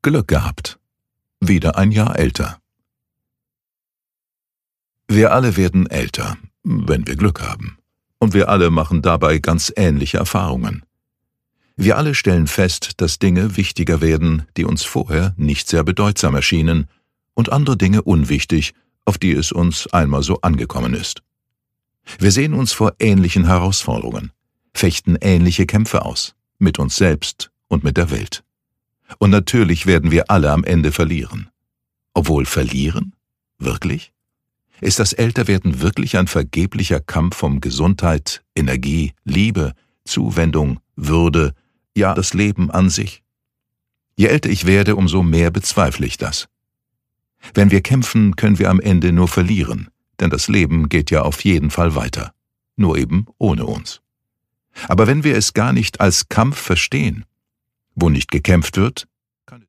Glück gehabt. Wieder ein Jahr älter. Wir alle werden älter, wenn wir Glück haben. Und wir alle machen dabei ganz ähnliche Erfahrungen. Wir alle stellen fest, dass Dinge wichtiger werden, die uns vorher nicht sehr bedeutsam erschienen, und andere Dinge unwichtig, auf die es uns einmal so angekommen ist. Wir sehen uns vor ähnlichen Herausforderungen, fechten ähnliche Kämpfe aus, mit uns selbst und mit der Welt. Und natürlich werden wir alle am Ende verlieren. Obwohl verlieren? Wirklich? Ist das Älterwerden wirklich ein vergeblicher Kampf um Gesundheit, Energie, Liebe, Zuwendung, Würde, ja das Leben an sich? Je älter ich werde, umso mehr bezweifle ich das. Wenn wir kämpfen, können wir am Ende nur verlieren, denn das Leben geht ja auf jeden Fall weiter, nur eben ohne uns. Aber wenn wir es gar nicht als Kampf verstehen, wo nicht gekämpft wird,